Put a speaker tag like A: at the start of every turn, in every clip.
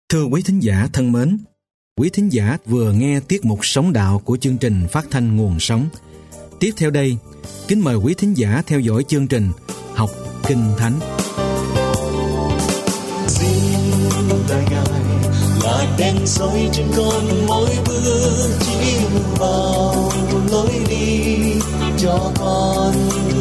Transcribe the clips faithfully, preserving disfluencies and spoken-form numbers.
A: Thưa quý thính giả thân mến, quý thính giả vừa nghe tiết mục Sống Đạo của chương trình phát thanh Nguồn Sống. Tiếp theo đây, kính mời quý thính giả theo dõi chương trình Học Kinh Thánh.
B: Xin đại ngài là đèn soi trên con mỗi bước chiếu vào lối đi cho con.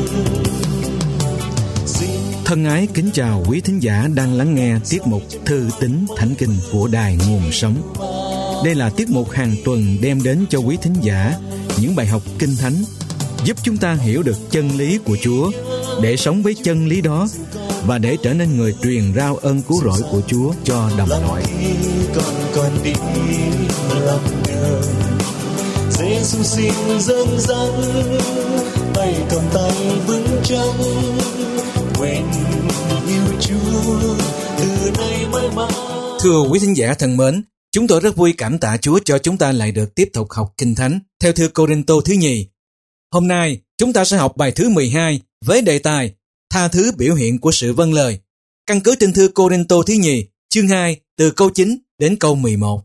A: Thân ái kính chào quý thính giả đang lắng nghe tiết mục Thư tín Thánh Kinh của Đài Nguồn Sống. Đây là tiết mục hàng tuần đem đến cho quý thính giả những bài học Kinh Thánh, giúp chúng ta hiểu được chân lý của Chúa, để sống với chân lý đó và để trở nên người truyền rao ơn cứu rỗi của Chúa cho đồng loại.
B: Con con đi lòng đường, Giê-xu xin dẫn dắt, tay cầm tay vững chắc, nguyện yêu Chúa từ nay mãi mãi.
A: Thưa quý thính giả thân mến, chúng tôi rất vui cảm tạ Chúa cho chúng ta lại được tiếp tục học Kinh Thánh theo thư Cô-rinh-tô thứ nhì. Hôm nay chúng ta sẽ học bài thứ mười hai với đề tài Tha thứ biểu hiện của sự vâng lời, căn cứ trên thư Cô-rinh-tô thứ nhì chương hai từ câu chín đến câu mười một.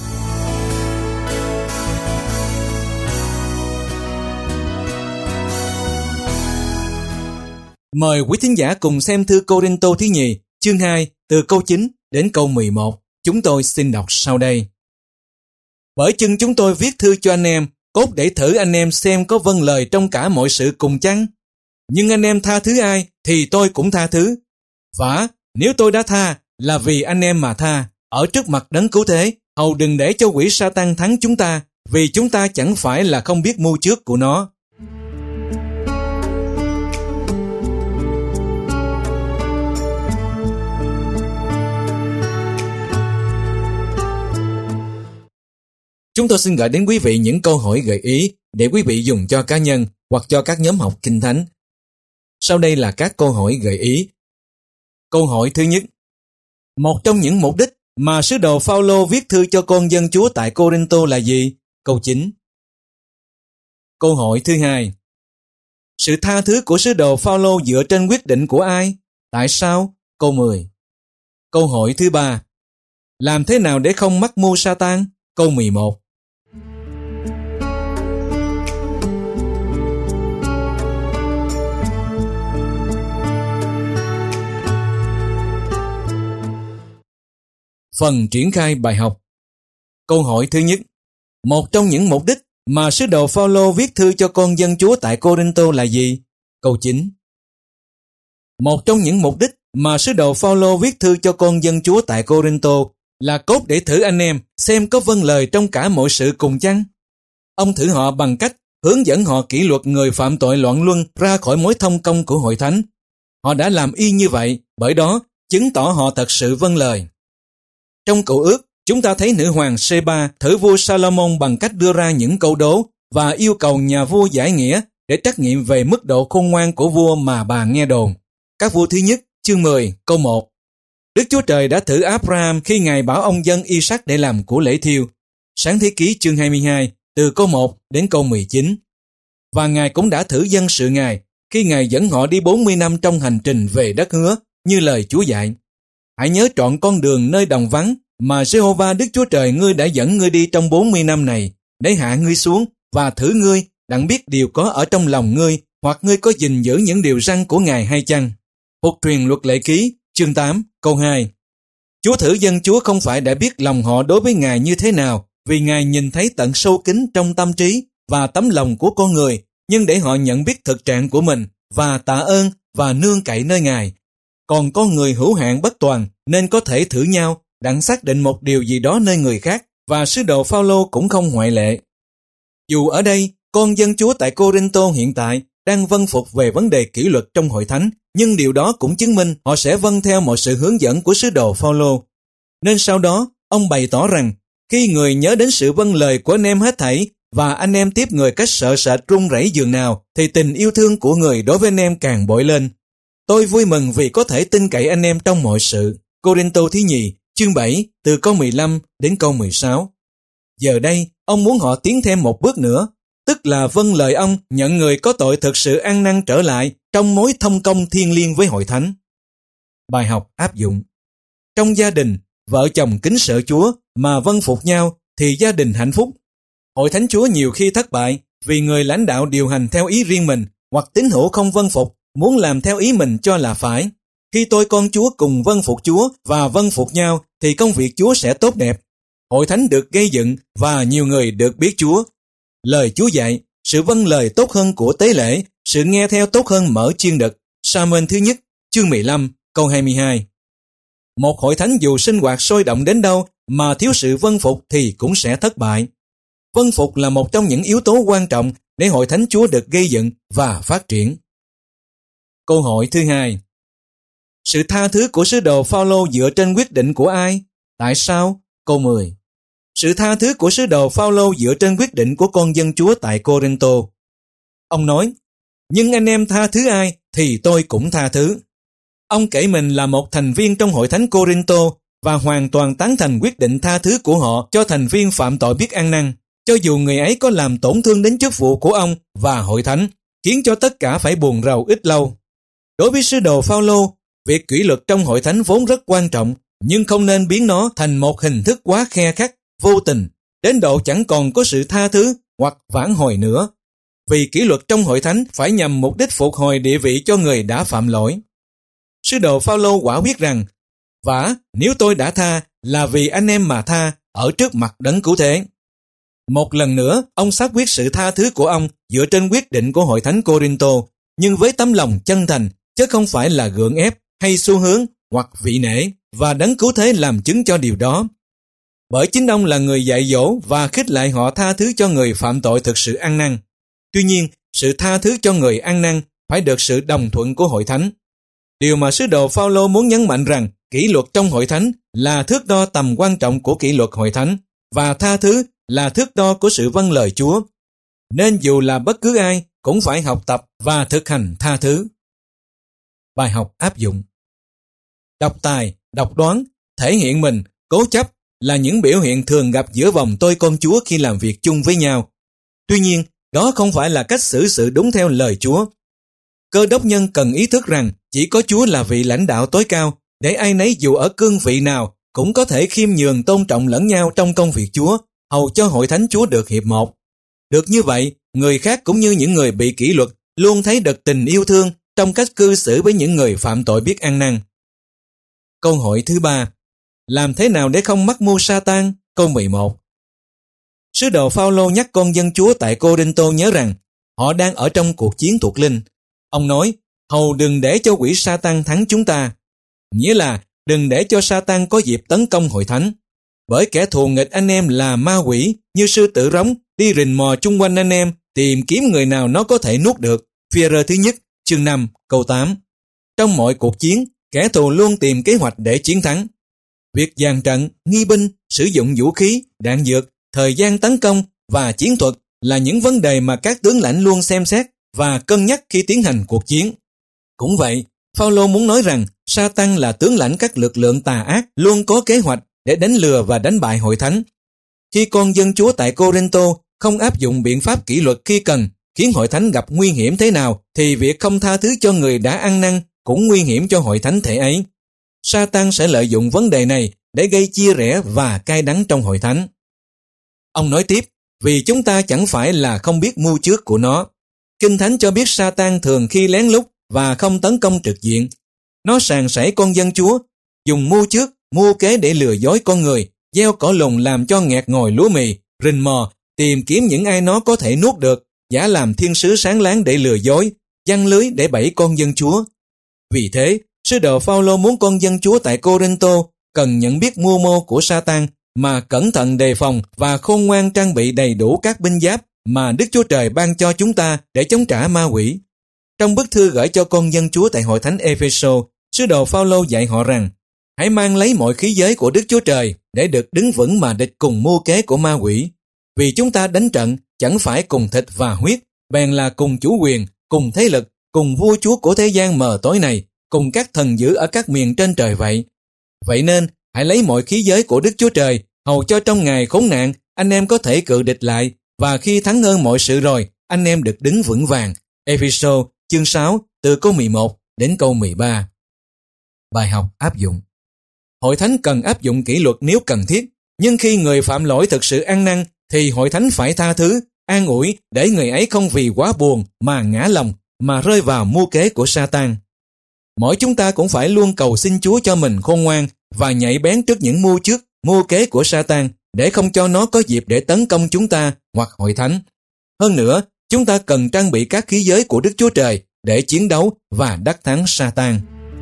A: Mời quý thính giả cùng xem thư Cô-rinh-tô thứ nhì chương hai từ câu chín đến câu mười một. Chúng tôi xin đọc sau đây. Bởi chưng chúng tôi viết thư cho anh em, cốt để thử anh em xem có vâng lời trong cả mọi sự cùng chăng. Nhưng anh em tha thứ ai thì tôi cũng tha thứ. Vả, nếu tôi đã tha là vì anh em mà tha, ở trước mặt đấng cứu thế, hầu đừng để cho quỷ Sa-tan thắng chúng ta, vì chúng ta chẳng phải là không biết mưu trước của nó. Chúng tôi xin gửi đến quý vị những câu hỏi gợi ý để quý vị dùng cho cá nhân hoặc cho các nhóm học Kinh Thánh. Sau đây là các câu hỏi gợi ý. Câu hỏi thứ nhất. Một trong những mục đích mà sứ đồ Phao-lô viết thư cho con dân Chúa tại Cô-rinh-tô là gì? Câu chín. Câu hỏi thứ hai. Sự tha thứ của sứ đồ Phao-lô dựa trên quyết định của ai? Tại sao? Câu mười. Câu hỏi thứ ba. Làm thế nào để không mắc mưu Sa-tan? Câu mười một. Phần triển khai bài học. Câu hỏi thứ nhất. Một trong những mục đích mà sứ đồ Phao-lô viết thư cho con dân Chúa tại Cô-rinh-tô là gì? Câu chín. Một trong những mục đích mà sứ đồ Phao-lô viết thư cho con dân Chúa tại Cô-rinh-tô là cốt để thử anh em xem có vâng lời trong cả mọi sự cùng chăng. Ông thử họ bằng cách hướng dẫn họ kỷ luật người phạm tội loạn luân ra khỏi mối thông công của hội thánh. Họ đã làm y như vậy, bởi đó chứng tỏ họ thật sự vâng lời. Trong Cựu Ước, chúng ta thấy nữ hoàng Sê-ba thử vua Sa-lô-môn bằng cách đưa ra những câu đố và yêu cầu nhà vua giải nghĩa để trắc nghiệm về mức độ khôn ngoan của vua mà bà nghe đồn. Các vua thứ nhất, chương mười, câu một. Đức Chúa Trời đã thử Abraham khi Ngài bảo ông dâng Y-sắc để làm của lễ thiêu. Sáng thế ký chương hai mươi hai, từ câu một đến câu mười chín. Và Ngài cũng đã thử dân sự Ngài khi Ngài dẫn họ đi bốn mươi năm trong hành trình về đất hứa, như lời Chúa dạy. Hãy nhớ trọn con đường nơi đồng vắng mà Giê-hô-va Đức Chúa Trời ngươi đã dẫn ngươi đi trong bốn mươi năm này, để hạ ngươi xuống và thử ngươi, đặng biết điều có ở trong lòng ngươi, hoặc ngươi có gìn giữ những điều răn của Ngài hay chăng. Phục truyền luật lệ ký, chương tám, câu hai. Chúa thử dân Chúa không phải để biết lòng họ đối với Ngài như thế nào, vì Ngài nhìn thấy tận sâu kín trong tâm trí và tấm lòng của con người, nhưng để họ nhận biết thực trạng của mình và tạ ơn và nương cậy nơi Ngài. Còn con người hữu hạn bất toàn nên có thể thử nhau, đặng xác định một điều gì đó nơi người khác, và sứ đồ Phao-lô cũng không ngoại lệ. Dù ở đây, con dân Chúa tại Cô-rinh-tô hiện tại đang vâng phục về vấn đề kỷ luật trong hội thánh, nhưng điều đó cũng chứng minh họ sẽ vâng theo mọi sự hướng dẫn của sứ đồ Phao-lô. Nên sau đó, ông bày tỏ rằng, khi người nhớ đến sự vâng lời của anh em hết thảy, và anh em tiếp người cách sợ sệt run rẩy dường nào, thì tình yêu thương của người đối với anh em càng bội lên. Tôi vui mừng vì có thể tin cậy anh em trong mọi sự. Cô-rinh-tô thứ nhì, chương bảy, từ câu mười lăm đến câu mười sáu. Giờ đây, ông muốn họ tiến thêm một bước nữa, tức là vâng lời ông nhận người có tội thực sự ăn năn trở lại trong mối thông công thiêng liêng với hội thánh. Bài học áp dụng. Trong gia đình, vợ chồng kính sợ Chúa mà vâng phục nhau thì gia đình hạnh phúc. Hội thánh Chúa nhiều khi thất bại vì người lãnh đạo điều hành theo ý riêng mình hoặc tín hữu không vâng phục, muốn làm theo ý mình cho là phải. Khi tôi con Chúa cùng vâng phục Chúa và vâng phục nhau thì công việc Chúa sẽ tốt đẹp. Hội thánh được gây dựng và nhiều người được biết Chúa. Lời Chúa dạy, sự vâng lời tốt hơn của tế lễ, sự nghe theo tốt hơn mở chiên đực. Sa-muên thứ nhất, chương mười lăm, câu hai mươi hai. Một hội thánh dù sinh hoạt sôi động đến đâu mà thiếu sự vâng phục thì cũng sẽ thất bại. Vâng phục là một trong những yếu tố quan trọng để hội thánh Chúa được gây dựng và phát triển. Câu hỏi thứ hai. Sự tha thứ của sứ đồ Phao-lô dựa trên quyết định của ai? Tại sao? Câu mười. Sự tha thứ của sứ đồ Phao-lô dựa trên quyết định của con dân Chúa tại Cô-rinh-tô. Ông nói, nhưng anh em tha thứ ai thì tôi cũng tha thứ. Ông kể mình là một thành viên trong hội thánh Cô-rinh-tô và hoàn toàn tán thành quyết định tha thứ của họ cho thành viên phạm tội biết ăn năn, cho dù người ấy có làm tổn thương đến chức vụ của ông và hội thánh, khiến cho tất cả phải buồn rầu ít lâu. Đối với sứ đồ Phao-lô, việc kỷ luật trong hội thánh vốn rất quan trọng, nhưng không nên biến nó thành một hình thức quá khe khắt, vô tình, đến độ chẳng còn có sự tha thứ hoặc vãn hồi nữa. Vì kỷ luật trong hội thánh phải nhằm mục đích phục hồi địa vị cho người đã phạm lỗi. Sứ đồ Phao-lô quả quyết rằng, vả, nếu tôi đã tha là vì anh em mà tha ở trước mặt đấng cứu thế. Một lần nữa, ông xác quyết sự tha thứ của ông dựa trên quyết định của hội thánh Cô-rinh-tô, nhưng với tấm lòng chân thành, chứ không phải là gượng ép hay xu hướng hoặc vị nể, và đấng cứu thế làm chứng cho điều đó. Bởi chính ông là người dạy dỗ và khích lệ họ tha thứ cho người phạm tội thực sự ăn năn. Tuy nhiên, sự tha thứ cho người ăn năn phải được sự đồng thuận của hội thánh. Điều mà sứ đồ Phao-lô muốn nhấn mạnh rằng kỷ luật trong hội thánh là thước đo tầm quan trọng của kỷ luật hội thánh, và tha thứ là thước đo của sự vâng lời Chúa. Nên dù là bất cứ ai cũng phải học tập và thực hành tha thứ. Bài học áp dụng. Độc tài, độc đoán, thể hiện mình, cố chấp là những biểu hiện thường gặp giữa vòng tôi con Chúa khi làm việc chung với nhau. Tuy nhiên, đó không phải là cách xử sự đúng theo lời Chúa. Cơ đốc nhân cần ý thức rằng chỉ có Chúa là vị lãnh đạo tối cao, để ai nấy dù ở cương vị nào cũng có thể khiêm nhường tôn trọng lẫn nhau trong công việc Chúa, hầu cho hội thánh Chúa được hiệp một. Được như vậy, người khác cũng như những người bị kỷ luật luôn thấy được tình yêu thương trong cách cư xử với những người phạm tội biết ăn năn. Câu hỏi thứ ba. Làm thế nào để không mắc mưu Sa-tan? Câu mười một. Sứ đồ Phao-lô nhắc con dân Chúa tại Cô-rinh-tô nhớ rằng họ đang ở trong cuộc chiến thuộc linh. Ông nói, hầu đừng để cho quỷ Sa-tan thắng chúng ta. Nghĩa là đừng để cho Sa-tan có dịp tấn công hội thánh. Bởi kẻ thù nghịch anh em là ma quỷ, như sư tử rống, đi rình mò chung quanh anh em, tìm kiếm người nào nó có thể nuốt được. Phi-e-rơ thứ nhất, chương năm, câu tám. Trong mọi cuộc chiến, kẻ thù luôn tìm kế hoạch để chiến thắng. Việc dàn trận, nghi binh, sử dụng vũ khí, đạn dược, thời gian tấn công và chiến thuật là những vấn đề mà các tướng lãnh luôn xem xét và cân nhắc khi tiến hành cuộc chiến. Cũng vậy, Phao-lô muốn nói rằng Sa-tan là tướng lãnh các lực lượng tà ác luôn có kế hoạch để đánh lừa và đánh bại hội thánh. Khi con dân Chúa tại Cô-rinh-tô không áp dụng biện pháp kỷ luật khi cần, khiến hội thánh gặp nguy hiểm thế nào, thì việc không tha thứ cho người đã ăn năn cũng nguy hiểm cho hội thánh thể ấy. Sa-tan sẽ lợi dụng vấn đề này để gây chia rẽ và cay đắng trong hội thánh. Ông nói tiếp, vì chúng ta chẳng phải là không biết mưu trước của nó. Kinh Thánh cho biết Sa-tan thường khi lén lút và không tấn công trực diện. Nó sàng sảy con dân Chúa, dùng mưu trước, mưu kế để lừa dối con người, gieo cỏ lùng làm cho nghẹt ngồi lúa mì, rình mò, tìm kiếm những ai nó có thể nuốt được, giả làm thiên sứ sáng láng để lừa dối, giăng lưới để bẫy con dân Chúa. Vì thế, sứ đồ Phao-lô muốn con dân Chúa tại Cô-rinh-tô cần nhận biết mưu mô của Sa-tan mà cẩn thận đề phòng và khôn ngoan trang bị đầy đủ các binh giáp mà Đức Chúa Trời ban cho chúng ta để chống trả ma quỷ. Trong bức thư gửi cho con dân Chúa tại hội thánh Ê-phê-sô, sứ đồ Phao-lô dạy họ rằng hãy mang lấy mọi khí giới của Đức Chúa Trời để được đứng vững mà địch cùng mưu kế của ma quỷ. Vì chúng ta đánh trận chẳng phải cùng thịt và huyết, bèn là cùng chủ quyền, cùng thế lực, cùng vua chúa của thế gian mờ tối này, cùng các thần dữ ở các miền trên trời vậy. Vậy nên, hãy lấy mọi khí giới của Đức Chúa Trời, hầu cho trong ngày khốn nạn, anh em có thể cự địch lại, và khi thắng hơn mọi sự rồi, anh em được đứng vững vàng. Ê-phê-sô, chương sáu, từ câu mười một đến câu mười ba. Bài học áp dụng. hội thánh cần áp dụng kỷ luật nếu cần thiết, nhưng khi người phạm lỗi thực sự ăn năn thì hội thánh phải tha thứ, an ủi để người ấy không vì quá buồn mà ngã lòng, mà rơi vào mưu kế của Sa-tan. Mỗi chúng ta cũng phải luôn cầu xin Chúa cho mình khôn ngoan và nhạy bén trước những mưu trước, mưu kế của Sa-tan để không cho nó có dịp để tấn công chúng ta hoặc hội thánh. Hơn nữa, chúng ta cần trang bị các khí giới của Đức Chúa Trời để chiến đấu và đắc thắng Sa-tan.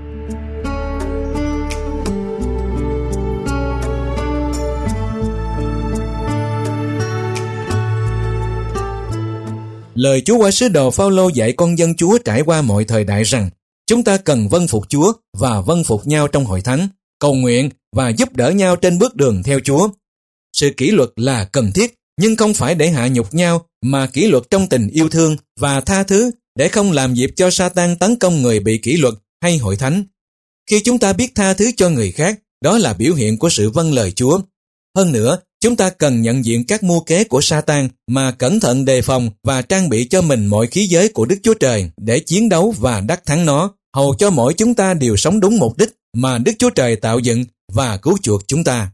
A: Lời Chúa qua sứ đồ Phao-lô dạy con dân Chúa trải qua mọi thời đại rằng chúng ta cần vâng phục Chúa và vâng phục nhau trong hội thánh, cầu nguyện và giúp đỡ nhau trên bước đường theo Chúa. Sự kỷ luật là cần thiết, nhưng không phải để hạ nhục nhau, mà kỷ luật trong tình yêu thương và tha thứ để không làm dịp cho Sa-tan tấn công người bị kỷ luật hay hội thánh. Khi chúng ta biết tha thứ cho người khác, đó là biểu hiện của sự vâng lời Chúa. Hơn nữa, chúng ta cần nhận diện các mưu kế của Sa-tan mà cẩn thận đề phòng và trang bị cho mình mọi khí giới của Đức Chúa Trời để chiến đấu và đắc thắng nó, hầu cho mỗi chúng ta đều sống đúng mục đích mà Đức Chúa Trời tạo dựng và cứu chuộc chúng ta.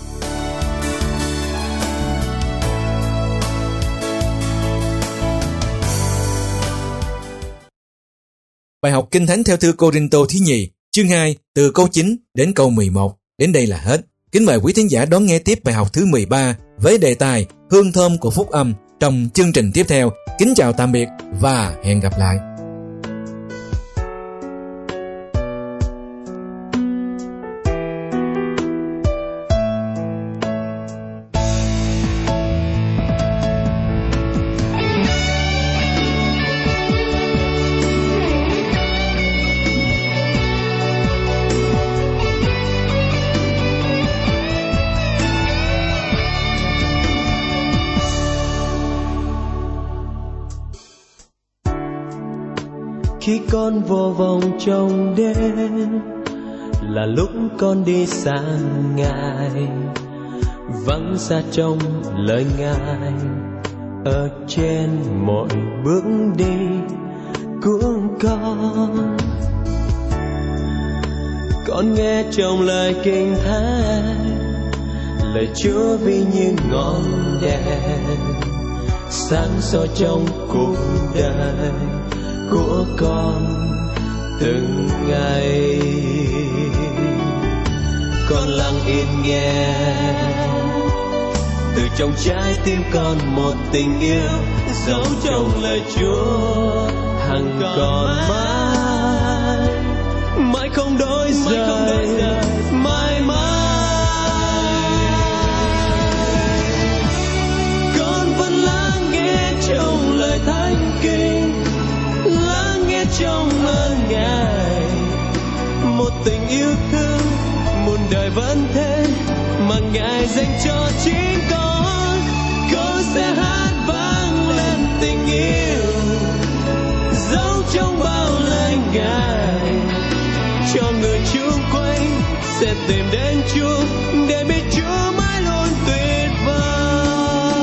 A: Bài học Kinh Thánh theo thư Cô-rinh-tô thứ nhì, chương hai, từ câu chín đến câu mười một. Đến đây là hết. Kính mời quý thính giả đón nghe tiếp bài học thứ mười ba với đề tài Hương thơm của phúc âm trong chương trình tiếp theo. Kính chào tạm biệt và hẹn gặp lại.
B: Khi con vô vòng trong đêm là lúc con đi xa Ngài, vắng xa trong lời Ngài ở trên mỗi bước đi của con. Con nghe trong lời Kinh Thánh, lời Chúa ví như ngọn đèn sáng soi trong cuộc đời của con từng ngày. Con lặng yên nghe từ trong trái tim con một tình yêu giấu trong lời Chúa hằng còn mãi, mãi không đổi rời, mãi mãi. Con vẫn lắng nghe trong lời Thánh Kinh, lắng nghe trong lời Ngài, một tình yêu thương muôn đời vẫn thế mà Ngài dành cho chính con. Con sẽ hát vang lên tình yêu giấu trong bao lời Ngài, cho người chung quanh sẽ tìm đến Chúa để biết Chúa mãi luôn tuyệt vời.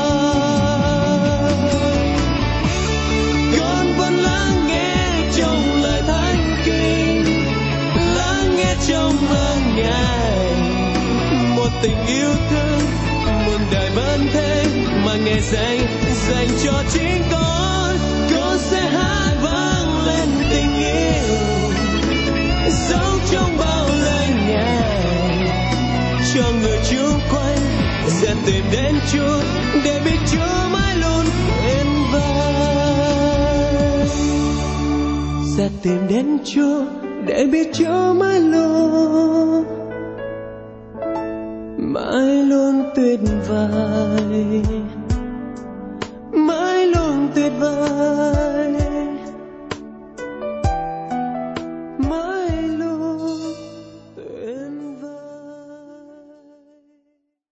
B: Con vẫn lắng nghe trong lời Thánh Kinh, lắng nghe trong lời Ngài, một tình yêu thương muôn đời vẫn thế mà Ngài dành dành cho chính con. Con sẽ hát vang lên tình yêu giấu trong bao lời Ngài, cho người chung quanh sẽ tìm đến Chúa để biết Chúa mãi luôn tuyệt vời. Sẽ tìm đến Chúa để biết Chúa mãi luôn mãi luôn tuyệt vời, mãi luôn tuyệt vời.